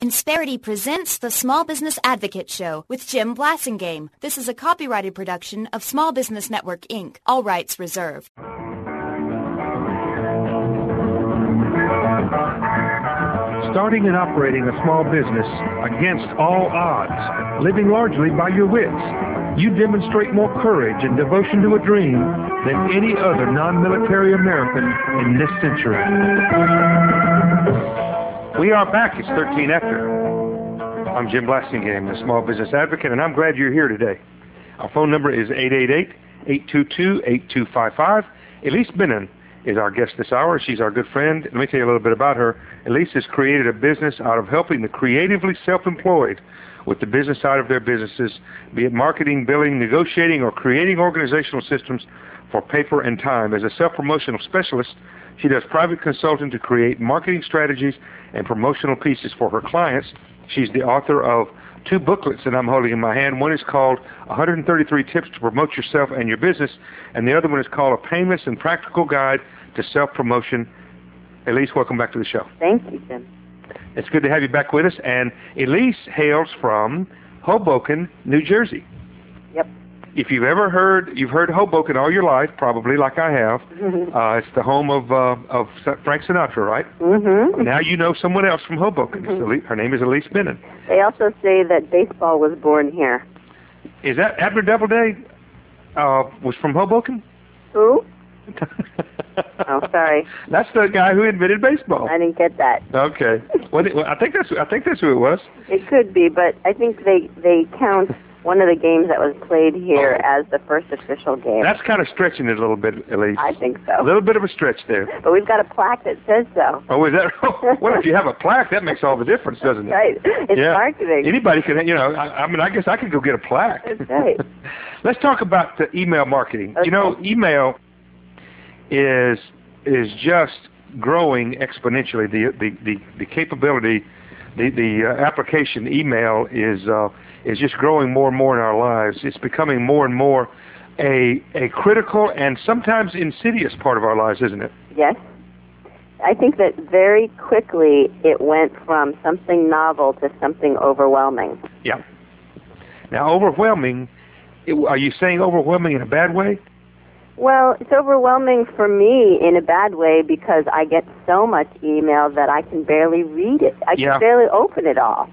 Insperity presents the Small Business Advocate Show with Jim Blasingame. This is a copyrighted production of Small Business Network, Inc. All rights reserved. Starting and operating a small business against all odds, living largely by your wits, you demonstrate more courage and devotion to a dream than any other non-military American in this century. We are back. It's 13 after. I'm Jim Blasingame, the Small Business Advocate, and I'm glad you're here today. Our phone number is 888-822-8255. Elise Bennon is our guest this hour. She's our good friend. Let me tell you a little bit about her. Elise has created a business out of helping the creatively self-employed with the business side of their businesses, be it marketing, billing, negotiating, or creating organizational systems for paper and time. As a self-promotional specialist, she does private consulting to create marketing strategies and promotional pieces for her clients. She's the author of 2 booklets that I'm holding in my hand. One is called 133 Tips to Promote Yourself and Your Business, and the other one is called A Painless and Practical Guide to Self-Promotion. Elise, welcome back to the show. Thank you, Jim. It's good to have you back with us. And Elise hails from Hoboken, New Jersey. Yep. If you've heard Hoboken all your life, probably like I have. It's the home of Frank Sinatra, right? Mm-hmm. Now you know someone else from Hoboken. Mm-hmm. Her name is Elise Bennon. They also say that baseball was born here. Is that Abner Doubleday was from Hoboken? Who? Oh, sorry. That's the guy who invented baseball. I didn't get that. Okay. Well, I think that's who it was. It could be, but I think they count one of the games that was played here as the first official game. That's kind of stretching it a little bit, Elise. I think so. A little bit of a stretch there. But we've got a plaque that says so. Oh, is that? Well, if you have a plaque, that makes all the difference, doesn't it? Right. It's marketing. Anybody can, I guess I could go get a plaque. That's right. Let's talk about the email marketing. Okay. Email is just growing exponentially. The capability, the application email is just growing more and more in our lives. It's becoming more and more a critical and sometimes insidious part of our lives, isn't it? Yes. I think that very quickly it went from something novel to something overwhelming. Yeah. Now, overwhelming, are you saying overwhelming in a bad way? Well, it's overwhelming for me in a bad way because I get so much email that I can barely read it. I can barely open it all.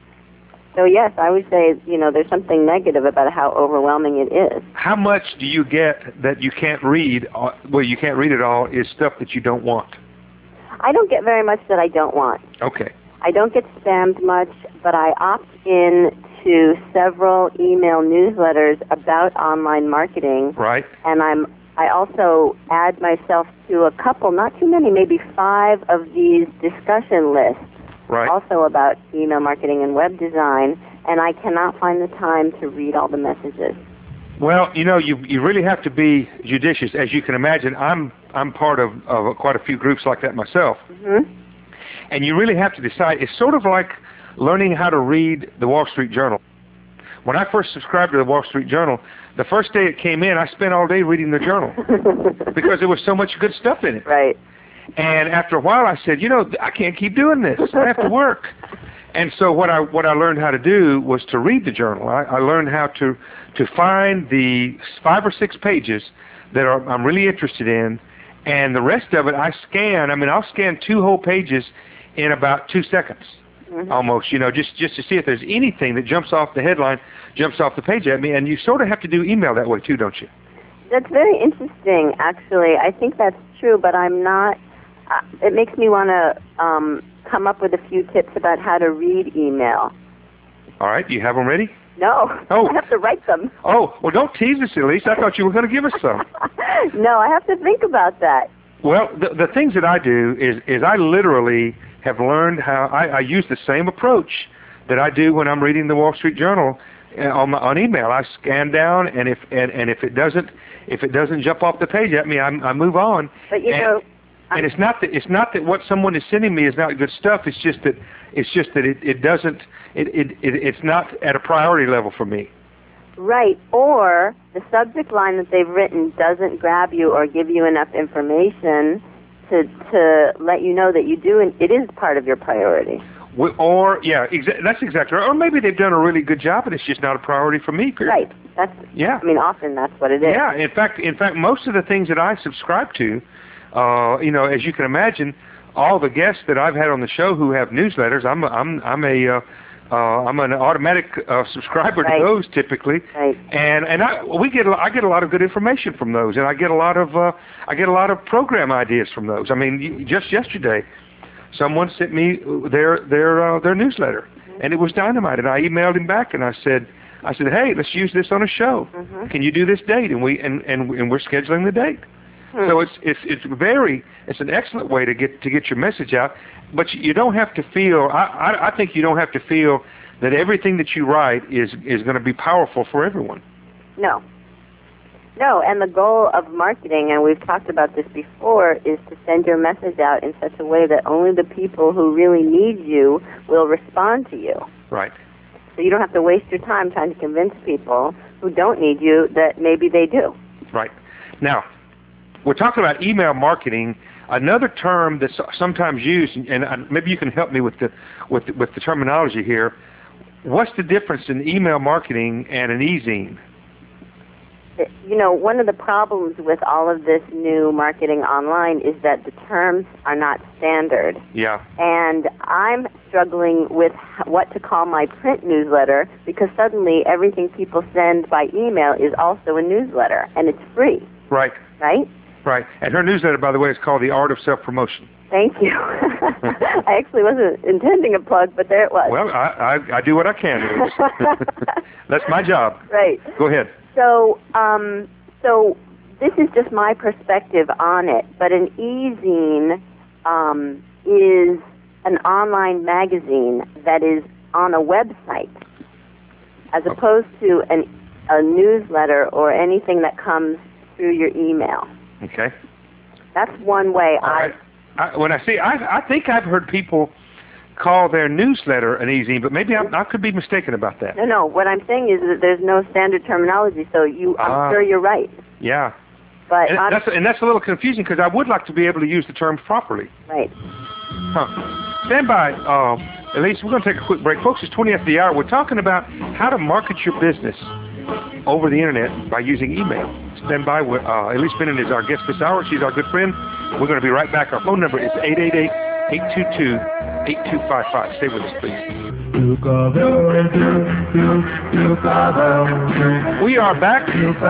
So, yes, I would say, there's something negative about how overwhelming it is. How much do you get that you can't read, you can't read it all, is stuff that you don't want? I don't get very much that I don't want. Okay. I don't get spammed much, but I opt in to several email newsletters about online marketing. Right. And I also add myself to a couple, not too many, maybe 5 of these discussion lists. Right. Also about email marketing and web design, and I cannot find the time to read all the messages. Well, you really have to be judicious. As you can imagine, I'm part of quite a few groups like that myself. Mm-hmm. And you really have to decide. It's sort of like learning how to read the Wall Street Journal. When I first subscribed to the Wall Street Journal, the first day it came in, I spent all day reading the journal because there was so much good stuff in it. Right. And after a while, I said, I can't keep doing this. I have to work. And so what I learned how to do was to read the journal. I learned how to find the 5 or 6 pages that I'm really interested in, and the rest of it I scan. I'll scan 2 whole pages in about 2 seconds. Mm-hmm. Almost, just to see if there's anything that jumps off the headline, jumps off the page at me. And you sort of have to do email that way too, don't you? That's very interesting, actually. I think that's true, but I'm not. It makes me want to come up with a few tips about how to read email. All right, do you have them ready? No, I have to write them. Oh, well, don't tease us, Elise. I thought you were going to give us some. No, I have to think about that. Well, the things that I do is I literally have learned how I use the same approach that I do when I'm reading the Wall Street Journal on email. I scan down, and if it doesn't jump off the page at me, I move on. But and it's not that what someone is sending me is not good stuff. It's just that it's not at a priority level for me. Right, or the subject line that they've written doesn't grab you or give you enough information to let you know that you do, and it is part of your priority. That's exactly right. Or maybe they've done a really good job, and it's just not a priority for me. Period. Right. I mean, often that's what it is. Yeah. In fact, most of the things that I subscribe to, as you can imagine, all the guests that I've had on the show who have newsletters, I'm an automatic subscriber to those typically, and I get a lot of good information from those, and I get a lot of program ideas from those. I mean, just yesterday, someone sent me their newsletter, and it was dynamite, and I emailed him back, and I said, hey, let's use this on a show. Mm-hmm. Can you do this date? And we're scheduling the date. So it's an excellent way to get your message out, but you don't have to feel. I think you don't have to feel that everything that you write is going to be powerful for everyone. No, and the goal of marketing, and we've talked about this before, is to send your message out in such a way that only the people who really need you will respond to you. Right. So you don't have to waste your time trying to convince people who don't need you that maybe they do. Right. Now, we're talking about email marketing. Another term that's sometimes used, and maybe you can help me with the terminology here. What's the difference in email marketing and an e-zine? One of the problems with all of this new marketing online is that the terms are not standard. Yeah. And I'm struggling with what to call my print newsletter because suddenly everything people send by email is also a newsletter, and it's free. Right. Right? Right. And her newsletter, by the way, is called The Art of Self-Promotion. Thank you. I actually wasn't intending a plug, but there it was. Well, I do what I can. That's my job. Right. Go ahead. So this is just my perspective on it, but an e-zine is an online magazine that is on a website as opposed to a newsletter or anything that comes through your email. Okay. That's one way I think I've heard people call their newsletter an e-zine, but maybe I could be mistaken about that. No. What I'm saying is that there's no standard terminology, so I'm sure you're right. Yeah. But and that's a little confusing because I would like to be able to use the terms properly. Right. Huh. Stand by, Elise. We're going to take a quick break. Folks, it's 20 after the hour. We're talking about how to market your business over the Internet by using email. Stand by. Elise Bennett is our guest this hour. She's our good friend. We're going to be right back. Our phone number is 888-822-8255. Stay with us, please. We are back.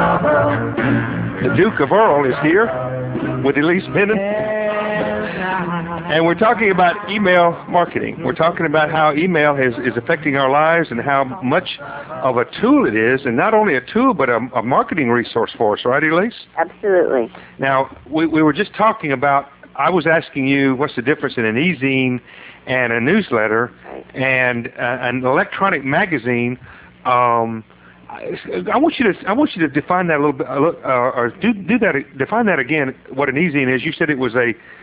The Duke of Earl is here with Elise Bennett. And we're talking about email marketing. We're talking about how email is affecting our lives and how much of a tool it is, and not only a tool, but a marketing resource for us, right, Elise? Absolutely. Now, we were just talking about, I was asking you what's the difference in an e-zine and a newsletter, right, and an electronic magazine. I want you to define that a little bit, or do that. Define that again. What an e-zine is? You said it was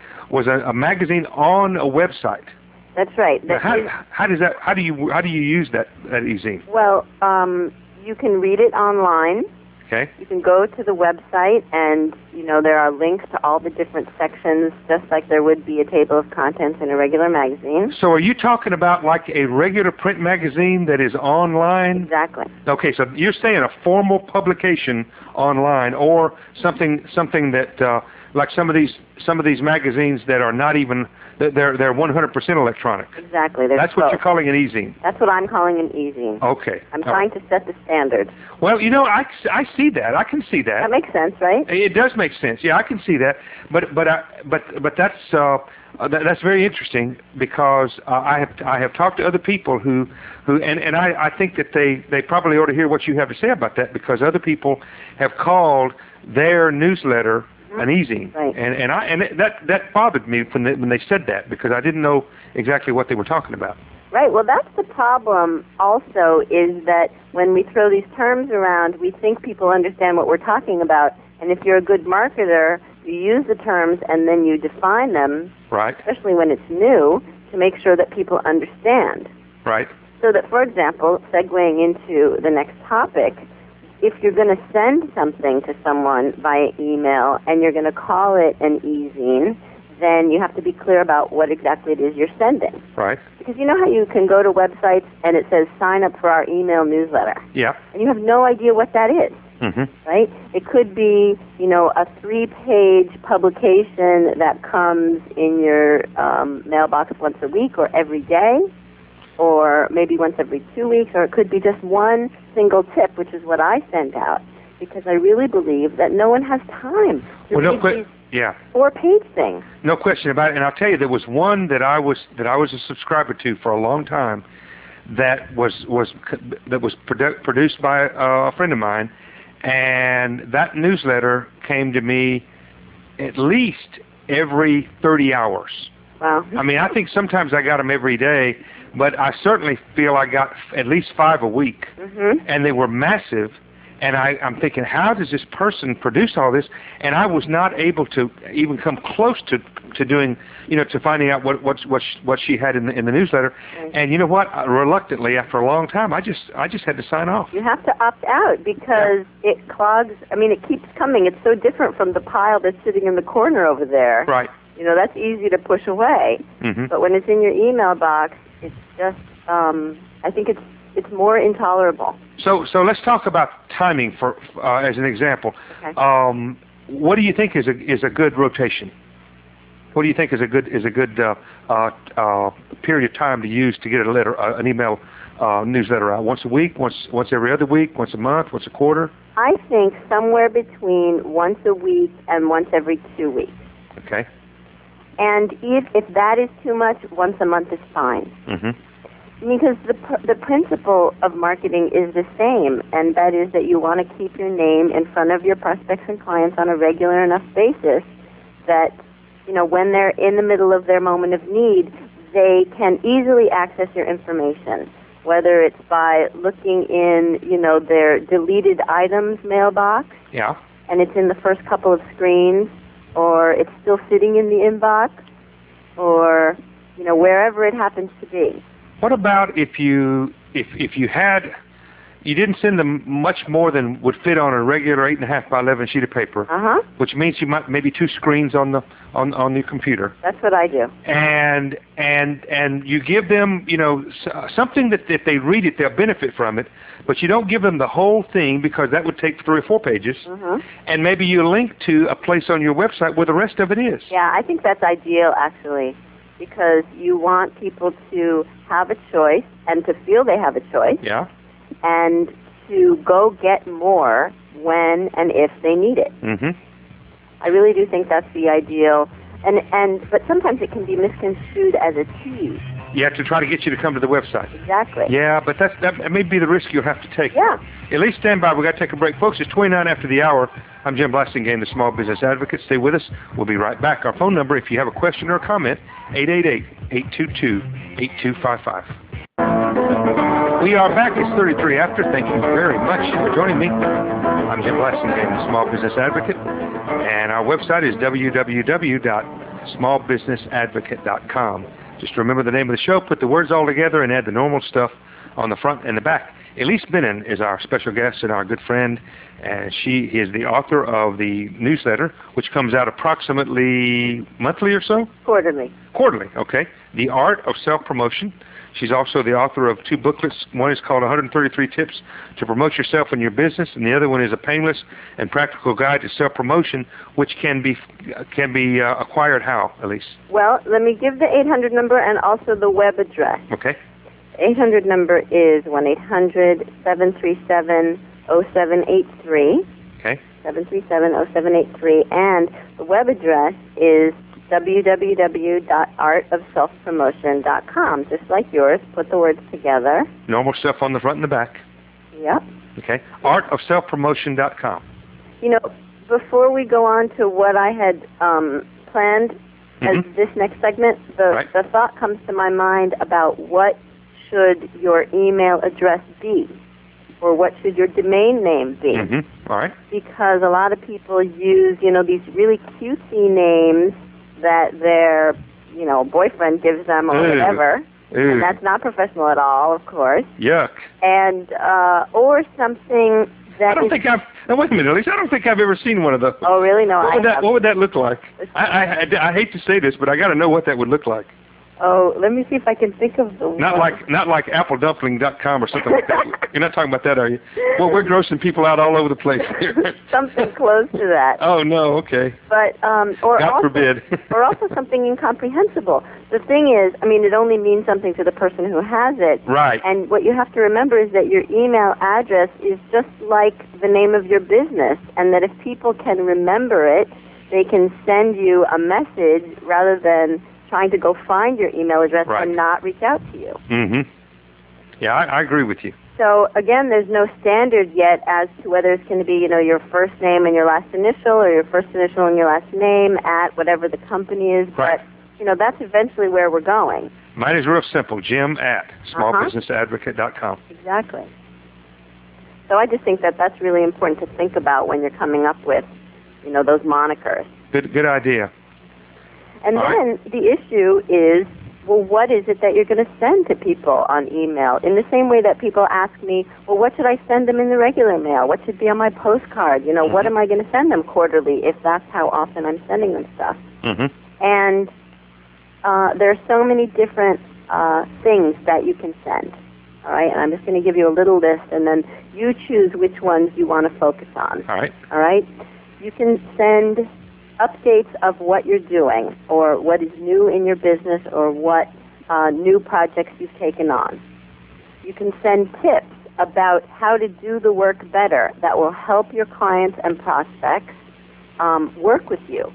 a magazine on a website. That's right. How do you use that e-zine? Well, you can read it online. Okay. You can go to the website, and there are links to all the different sections, just like there would be a table of contents in a regular magazine. So, are you talking about like a regular print magazine that is online? Exactly. Okay, so you're saying a formal publication online, or something that like some of these magazines that are not even they're 100% electronic. Exactly. That's what you're calling an e-zine. That's what I'm calling an e-zine. Okay. I'm trying to set the standard. Well, I see that. I can see that. That makes sense, right? It does make sense. Yeah, I can see that. But that's very interesting because I have talked to other people who I think that they probably ought to hear what you have to say about that, because other people have called their newsletter an e-zine, right, and that bothered me when they said that, because I didn't know exactly what they were talking about. Right. Well, that's the problem also, is that when we throw these terms around, we think people understand what we're talking about, and if you're a good marketer, you use the terms and then you define them, right, especially when it's new, to make sure that people understand. Right. So that, for example, segueing into the next topic, if you're going to send something to someone via email and you're going to call it an e-zine, then you have to be clear about what exactly it is you're sending. Right. because you know how you can go to websites and it says sign up for our email newsletter? Yeah. And you have no idea what that is, right? It could be, a 3-page publication that comes in your mailbox once a week or every day, or maybe once every 2 weeks, or it could be just one single tip, which is what I send out, because I really believe that no one has time to read these 4-page things. No question about it. And I'll tell you, there was one that I was a subscriber to for a long time that was produced by a friend of mine, and that newsletter came to me at least every 30 hours. Wow. I mean, I think sometimes I got them every day, but I certainly feel I got at least 5 a week, and they were massive. And I'm thinking, how does this person produce all this? And I was not able to even come close to doing, to finding out what she had in the newsletter. Right. And you know what? Reluctantly, after a long time, I just had to sign off. You have to opt out because it clogs. I mean, it keeps coming. It's so different from the pile that's sitting in the corner over there. Right. That's easy to push away. But when it's in your email box, it's just. I think it's more intolerable. So let's talk about timing for as an example. Okay. What do you think is a good rotation? What do you think is a good period of time to use to get an email newsletter out? Once a week, once every other week, once a month, once a quarter? I think somewhere between once a week and once every 2 weeks. Okay. And if that is too much, once a month is fine. Because the principle of marketing is the same, and that is that you want to keep your name in front of your prospects and clients on a regular enough basis that, when they're in the middle of their moment of need, they can easily access your information, whether it's by looking in, their deleted items mailbox, and it's in the first couple of screens, or it's still sitting in the inbox, or, wherever it happens to be. What about if you didn't send them much more than would fit on a regular 8.5 by 11 sheet of paper, which means you might maybe 2 screens on your computer. That's what I do. And you give them something that if they read it they'll benefit from it, but you don't give them the whole thing because that would take 3 or 4 pages. And maybe you link to a place on your website where the rest of it is. Yeah, I think that's ideal actually. Because you want people to have a choice and to feel they have a choice. Yeah. And to go get more when and if they need it. I really do think that's the ideal. But sometimes it can be misconstrued as a tease. Yeah, to try to get you to come to the website. Exactly. Yeah, but that may be the risk you'll have to take. Yeah. At least stand by. We've got to take a break. Folks, it's 29 after the hour. I'm Jim Blasingame, the Small Business Advocate. Stay with us. We'll be right back. Our phone number, if you have a question or a comment, 888-822-8255. We are back. It's 33 after. Thank you very much for joining me. I'm Jim Blasingame, the Small Business Advocate. And our website is www.smallbusinessadvocate.com. Just remember the name of the show, put the words all together, and add the normal stuff on the front and the back. Elise Bennon is our special guest and our good friend, and she is the author of the newsletter, which comes out approximately monthly or so? Quarterly. Quarterly, okay. The Art of Self-Promotion. She's also the author of 2 booklets. One is called 133 Tips to Promote Yourself and Your Business, and the other one is a painless and practical guide to self-promotion, which can be acquired how, Elise? Well, let me give the 800 number and also the web address. Okay. 800 number is 1-800-737-0783. Okay. 737-0783, and the web address is www.artofselfpromotion.com. Just like yours, put the words together. Normal stuff on the front and the back. Yep. Okay. Artofselfpromotion.com. Before we go on to what I had planned as this next segment, the thought comes to my mind about what should your email address be, or what should your domain name be. All right. Because a lot of people use, these really cutesy names that their, boyfriend gives them or whatever. And that's not professional at all, of course. Yuck. And, or something that wait a minute, Elise. I don't think I've ever seen one of those. Oh, really? No, what would that look like? I hate to say this, but I got to know what that would look like. Oh, let me see if I can think of the one. Not like appledumpling.com or something like that. You're not talking about that, are you? Well, we're grossing people out all over the place here. Something close to that. Oh, no, okay. But, or God also, forbid. or also something incomprehensible. The thing is, I mean, it only means something to the person who has it. Right. And what you have to remember is that your email address is just like the name of your business, and that if people can remember it, they can send you a message rather than trying to go find your email address and not reach out to you. Mm-hmm. Yeah, I agree with you. So, again, there's no standard yet as to whether it's going to be, your first name and your last initial, or your first initial and your last name at whatever the company is. Right. But, that's eventually where we're going. Mine is real simple, Jim at smallbusinessadvocate.com. Exactly. So I just think that that's really important to think about when you're coming up with, those monikers. Good idea. And then the issue is, well, what is it that you're going to send to people on email? In the same way that people ask me, well, what should I send them in the regular mail? What should be on my postcard? What am I going to send them quarterly if that's how often I'm sending them stuff? Mm-hmm. And there are so many different things that you can send. All right, and I'm just going to give you a little list, and then you choose which ones you want to focus on. All right. All right? You can send updates of what you're doing, or what is new in your business, or what new projects you've taken on. You can send tips about how to do the work better that will help your clients and prospects work with you.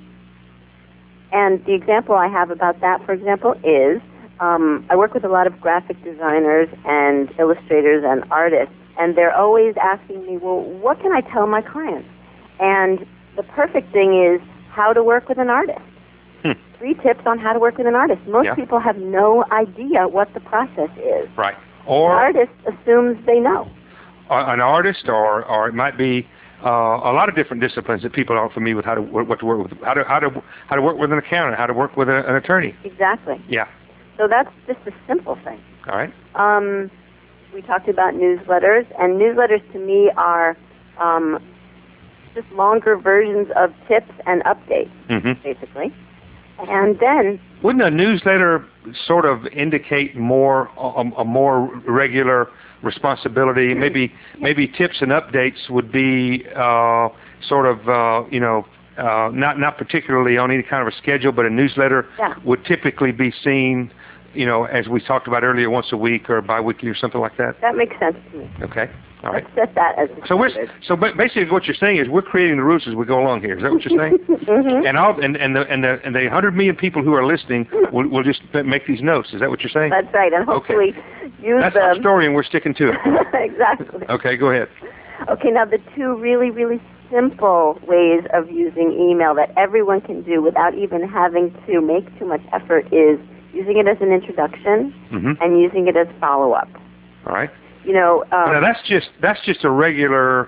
And the example I have about that, for example, is I work with a lot of graphic designers and illustrators and artists, and they're always asking me, well, what can I tell my clients? And the perfect thing is how to work with an artist. 3 tips on how to work with an artist. Most people have no idea what the process is. Right. Or an artist assumes they know. An artist, or it might be a lot of different disciplines that people aren't familiar with how to work with, how to work with an accountant, how to work with an attorney. Exactly. Yeah. So that's just a simple thing. All right. We talked about newsletters, and newsletters to me are just longer versions of tips and updates, basically. And then, wouldn't a newsletter sort of indicate more a more regular responsibility? Maybe tips and updates would be sort of not particularly on any kind of a schedule, but a newsletter would typically be seen, as we talked about earlier, once a week or biweekly or something like that. That makes sense to me. Okay. All right. Let's set that as a standard. So basically, what you're saying is we're creating the rules as we go along here. Is that what you're saying? And the 100 million people who are listening will just make these notes. Is that what you're saying? That's right, and hopefully use That's them. our story, and we're sticking to it. Exactly. Okay, go ahead. Okay, now the 2 really, really simple ways of using email that everyone can do without even having to make too much effort is using it as an introduction and using it as follow-up. All right. Now that's just a regular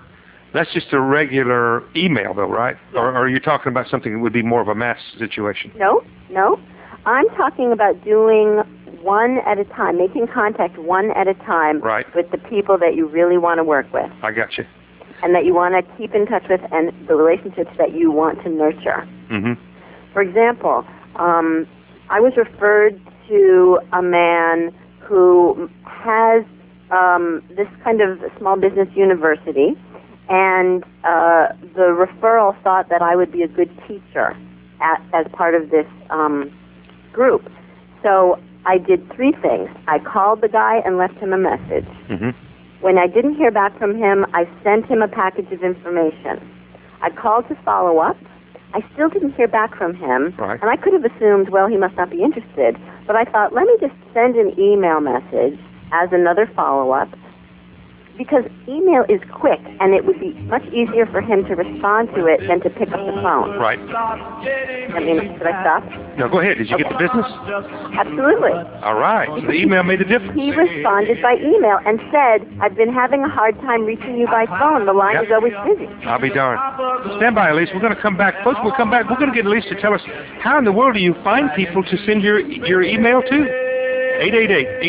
email, though, right? Yeah. Or are you talking about something that would be more of a mass situation? No. I'm talking about doing one at a time, making contact one at a time with the people that you really want to work with. I got you. And that you want to keep in touch with, and the relationships that you want to nurture. For example, I was referred to a man who has this kind of small business university, and the referral thought that I would be a good teacher as part of this group. So I did 3 things. I called the guy and left him a message. When I didn't hear back from him, I sent him a package of information. I called to follow up. I still didn't hear back from him, and I could have assumed, well, he must not be interested. But I thought, let me just send an email message as another follow-up, because email is quick, and it would be much easier for him to respond to it than to pick up the phone. Right. I mean, should I stop? No, go ahead. Did you get the business? Absolutely. All right. So the email made a difference. He responded by email and said, I've been having a hard time reaching you by phone. The line is always busy. I'll be darned. Stand by, Elise. We're going to come back. Folks, we'll come back. We're going to get Elise to tell us how in the world do you find people to send your email to?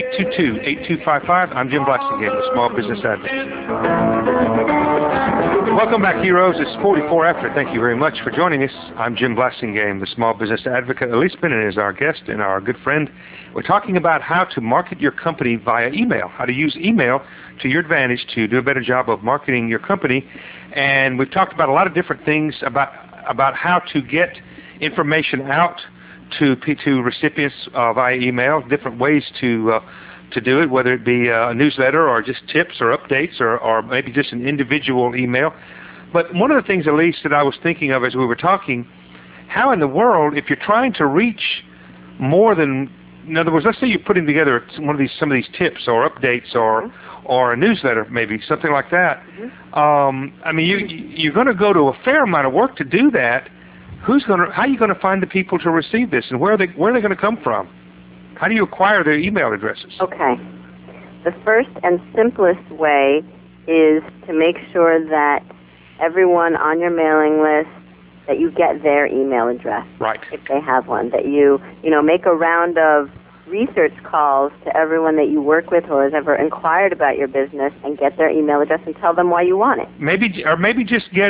888-822-8255. I'm Jim Blacksingame, the Small Business Advocate. Welcome back, heroes. It's 44 after. Thank you very much for joining us. I'm Jim Blasingame, the small business advocate. Elise Benen is our guest and our good friend. We're talking about how to market your company via email, how to use email to your advantage to do a better job of marketing your company. And we've talked about a lot of different things about how to get information out to recipients via email, different ways to do it, whether it be a newsletter or just tips or updates or maybe just an individual email. But one of the things, Elise, that I was thinking of as we were talking, how in the world, if you're trying to reach more than, in other words, let's say you're putting together some of these tips or updates or a newsletter, maybe something like that. I mean, you're going to go to a fair amount of work to do that. How are you going to find the people to receive this, and where are they going to come from? How do you acquire their email addresses? Okay. The first and simplest way is to make sure that everyone on your mailing list, that you get their email address. Right. If they have one. That you make a round of research calls to everyone that you work with or has ever inquired about your business and get their email address and tell them why you want it. Maybe just get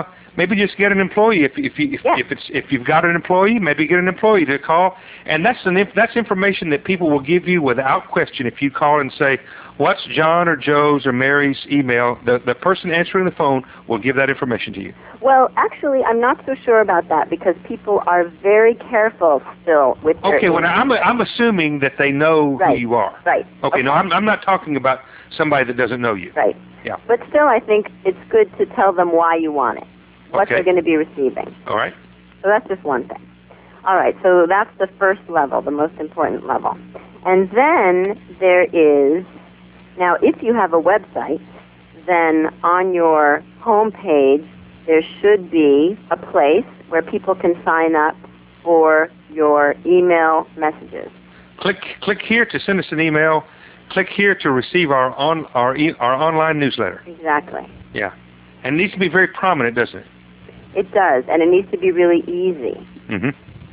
an employee. If you've got an employee, maybe get an employee to call, and that's information that people will give you without question. If you call and say, "What's John or Joe's or Mary's email?" the person answering the phone will give that information to you. Well, actually, I'm not so sure about that because people are very careful still with their email. Well, I'm assuming that they know who you are. Right. Okay. No, I'm not talking about somebody that doesn't know you. Right. Yeah. But still, I think it's good to tell them why you want it. What they're going to be receiving. All right. So that's just one thing. All right, so that's the first level, the most important level. And then there is, now if you have a website, then on your home page there should be a place where people can sign up for your email messages. Click here to send us an email. Click here to receive our online newsletter. Exactly. Yeah. And it needs to be very prominent, doesn't it? It does, and it needs to be really easy. Mm-hmm.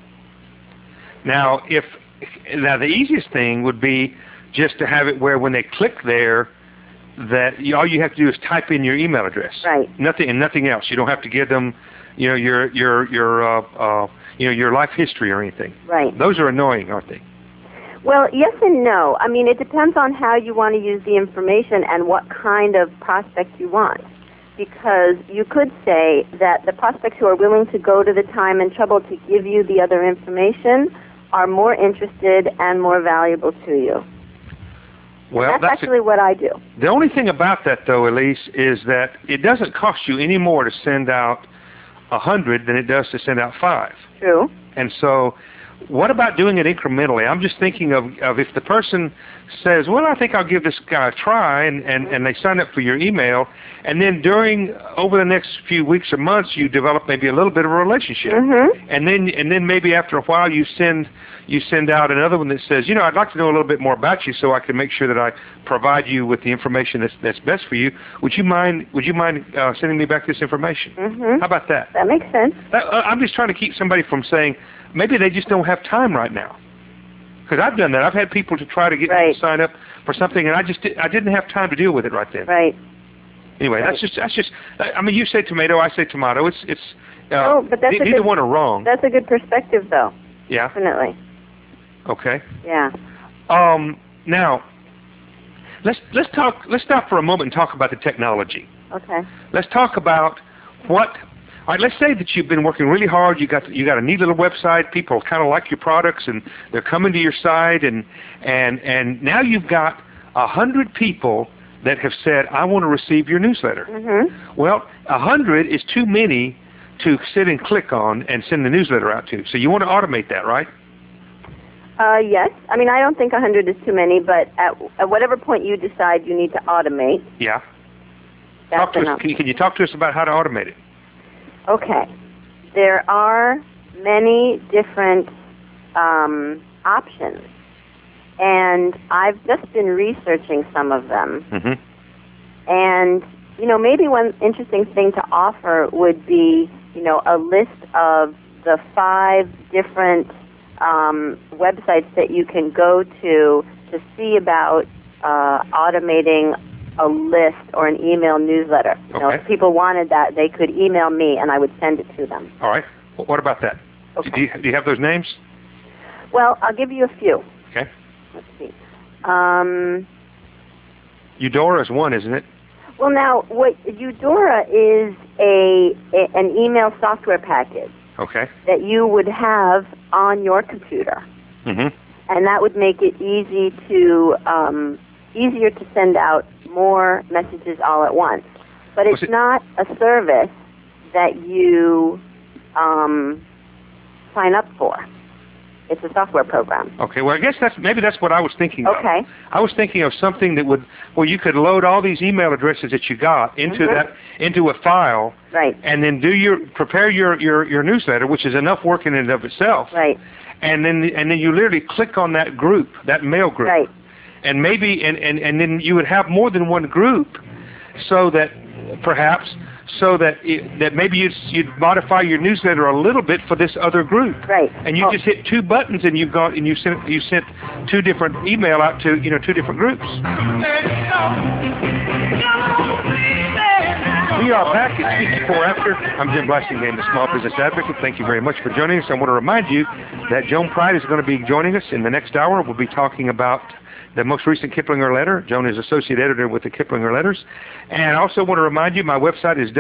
Now, the easiest thing would be just to have it where when they click there, that all you have to do is type in your email address. Right. Nothing else. You don't have to give them, your life history or anything. Right. Those are annoying, aren't they? Well, yes and no. I mean, it depends on how you want to use the information and what kind of prospect you want. Because you could say that the prospects who are willing to go to the time and trouble to give you the other information are more interested and more valuable to you. Well, that's actually what I do. The only thing about that, though, Elise, is that it doesn't cost you any more to send out 100 than it does to send out 5. True. And so what about doing it incrementally? I'm just thinking of if the person says, well, I think I'll give this guy a try, and they sign up for your email, and then over the next few weeks or months, you develop maybe a little bit of a relationship. Mm-hmm. And then maybe after a while you send out another one that says, I'd like to know a little bit more about you so I can make sure that I provide you with the information that's best for you. Would you mind sending me back this information? Mm-hmm. How about that? That makes sense. I'm just trying to keep somebody from saying, maybe they just don't have time right now. Because I've done that. I've had people to try to get me to sign up for something, and I didn't have time to deal with it right then. Right. Anyway, that's just. I mean, you say tomato, I say tomato. But that's neither one are wrong. That's a good perspective, though. Yeah. Definitely. Okay. Yeah. Now, let's stop for a moment and talk about the technology. Okay. Let's talk about what. All right, let's say that you've been working really hard. You got a neat little website. People kind of like your products, and they're coming to your site, and now you've got 100 people that have said, "I want to receive your newsletter." Mm-hmm. Well, 100 is too many to sit and click on and send the newsletter out to. So you want to automate that, right? Yes. I mean, I don't think 100 is too many, but at whatever point you decide you need to automate. Yeah. That's enough. Can you talk to us about how to automate it? Okay. There are many different options, and I've just been researching some of them. Mm-hmm. And, maybe one interesting thing to offer would be, a list of the 5 different websites that you can go to see about automating a list or an email newsletter. You know, if people wanted that, they could email me, and I would send it to them. All right. What about that? Okay. Do you have those names? Well, I'll give you a few. Okay. Let's see. Eudora is one, isn't it? Well, now, what Eudora is an email software package. Okay. That you would have on your computer. Mm-hmm. And that would make it easier to send out more messages all at once. But it's not a service that you sign up for. It's a software program. Okay, well, I guess maybe that's what I was thinking of. Okay. I was thinking of something that where you could load all these email addresses that you got into into a file, right? And then prepare your newsletter, which is enough work in and of itself, right? And then you literally click on that group, that mail group, right? And maybe and then you would have more than one group, so that perhaps. So that maybe you'd modify your newsletter a little bit for this other group, right? And you just hit two buttons and you sent two different email out to two different groups. We are back at Speak Before After. I'm Jim Blasingame, the Small Business Advocate. Thank you very much for joining us. I want to remind you that Joan Pride is going to be joining us in the next hour. We'll be talking about the most recent Kiplinger letter. Joan is associate editor with the Kiplinger letters. And I also want to remind you, my website is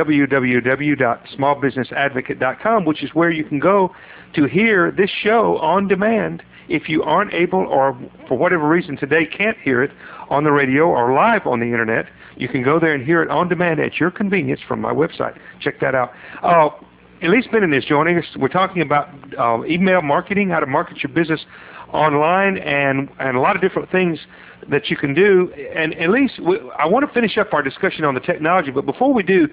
www.smallbusinessadvocate.com, which is where you can go to hear this show on demand if you aren't able or for whatever reason today can't hear it on the radio or live on the internet. You can go there and hear it on demand at your convenience from my website. Check that out. Elise Bennon is joining us. We're talking about email marketing, how to market your business online, and a lot of different things that you can do. And Elise, I want to finish up our discussion on the technology, but before we do,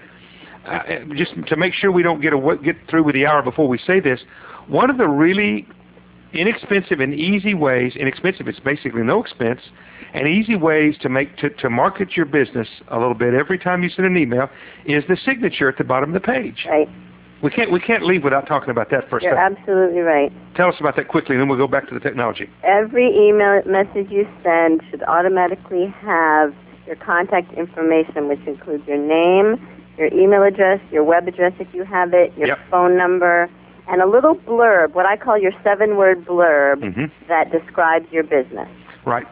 just to make sure we don't get through with the hour before we say this, one of the really inexpensive and easy ways, inexpensive, it's basically no expense, and easy ways to market your business a little bit every time you send an email is the signature at the bottom of the page. Right. We can't leave without talking about that first. You're absolutely right. Tell us about that quickly, and then we'll go back to the technology. Every email message you send should automatically have your contact information, which includes your name, your email address, your web address if you have it, your phone number, and a little blurb, what I call your 7-word blurb that describes your business. Right.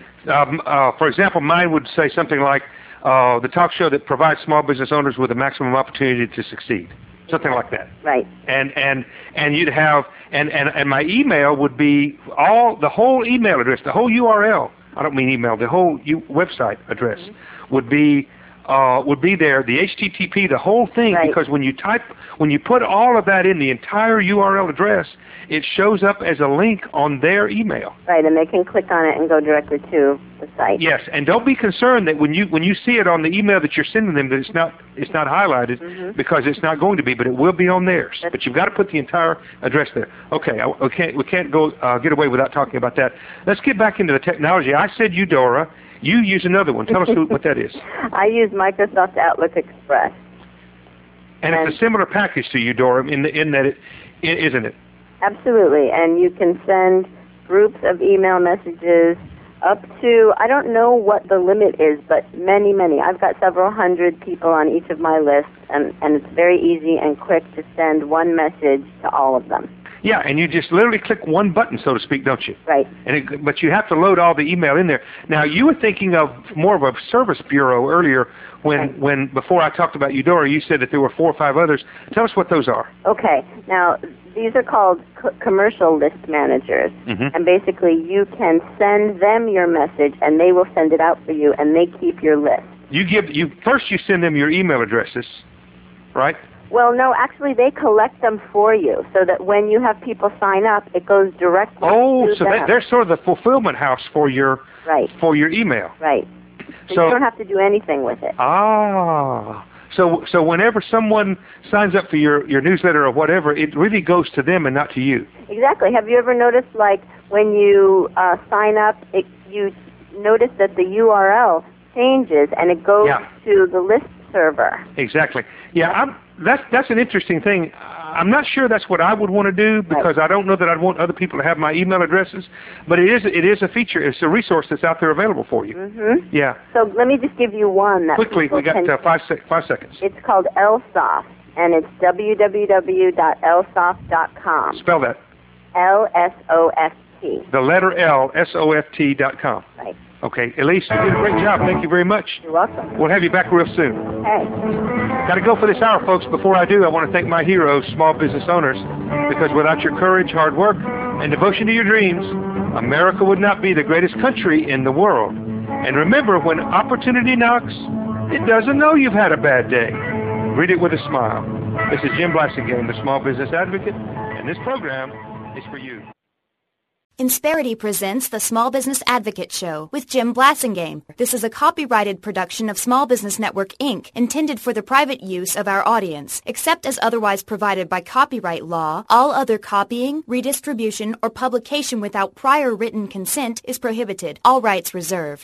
For example, mine would say something like, the talk show that provides small business owners with a maximum opportunity to succeed. Something like that. Right. And you'd have and my email would be the whole email address, the whole URL. I don't mean email, the whole website address would be there, the HTTP, the whole thing, because when you put all of that in, the entire URL address, it shows up as a link on their email. Right, and they can click on it and go directly to the site. Yes, and don't be concerned that when you see it on the email that you're sending them that it's not highlighted, because it's not going to be, but it will be on theirs. But you've got to put the entire address there. Okay, we can't go get away without talking about that. Let's get back into the technology. I said Eudora. You use another one. Tell us what that is. I use Microsoft Outlook Express. And it's a similar package to Eudora in that isn't it? Absolutely. And you can send groups of email messages up to, I don't know what the limit is, but many, many. I've got several hundred people on each of my lists, and it's very easy and quick to send one message to all of them. Yeah, and you just literally click one button, so to speak, don't you? Right. But you have to load all the email in there. Now, you were thinking of more of a service bureau earlier when before I talked about Eudora, you said that there were 4 or 5 others. Tell us what those are. Okay. Now, these are called commercial list managers, and basically you can send them your message, and they will send it out for you, and they keep your list. First you send them your email addresses, right? Well, no, actually they collect them for you so that when you have people sign up, it goes directly to them. Oh, so they're sort of the fulfillment house for your email. Right. So you don't have to do anything with it. Ah. So whenever someone signs up for your newsletter or whatever, it really goes to them and not to you. Exactly. Have you ever noticed, like, when you sign up, you notice that the URL changes and it goes to the list server? Exactly. Yeah, that's an interesting thing. I'm not sure that's what I would want to do because I don't know that I'd want other people to have my email addresses. But it is a feature. It's a resource that's out there available for you. Mm-hmm. Yeah. So let me just give you one. That quickly, we got 5 seconds. It's called LSOFT, and it's www.lsoft.com. Spell that. LSOFT. The letter L, SOFT.com. Right. Okay. Elise, you did a great job. Thank you very much. You're welcome. We'll have you back real soon. Okay. Got to go for this hour, folks. Before I do, I want to thank my heroes, small business owners, because without your courage, hard work, and devotion to your dreams, America would not be the greatest country in the world. And remember, when opportunity knocks, it doesn't know you've had a bad day. Greet it with a smile. This is Jim Blasingame, the Small Business Advocate, and this program is for you. Insperity presents the Small Business Advocate Show with Jim Blasingame. This is a copyrighted production of Small Business Network, Inc., intended for the private use of our audience. Except as otherwise provided by copyright law, all other copying, redistribution, or publication without prior written consent is prohibited. All rights reserved.